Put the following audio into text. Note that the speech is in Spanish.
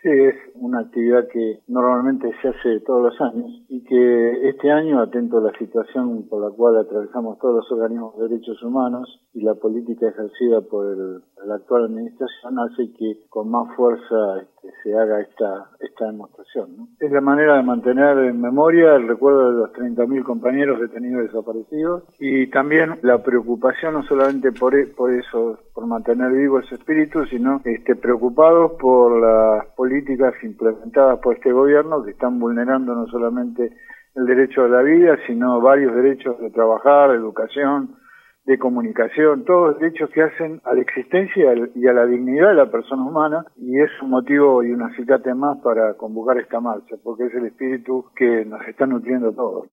Sí, es una actividad que normalmente se hace todos los años y que este año, atento a la situación por la cual atravesamos todos los organismos de derechos humanos y la política ejercida por la actual administración, hace que con más fuerza se haga esta demostración, ¿no? Es la manera de mantener en memoria el recuerdo de los 30.000 compañeros detenidos desaparecidos y también la preocupación no solamente por eso, por mantener vivo ese espíritu, sino preocupados por las políticas implementadas por este gobierno que están vulnerando no solamente el derecho a la vida, sino varios derechos de trabajar, de educación, de comunicación, todos derechos que hacen a la existencia y a la dignidad de la persona humana, y es un motivo y un acicate más para convocar esta marcha, porque es el espíritu que nos está nutriendo todos.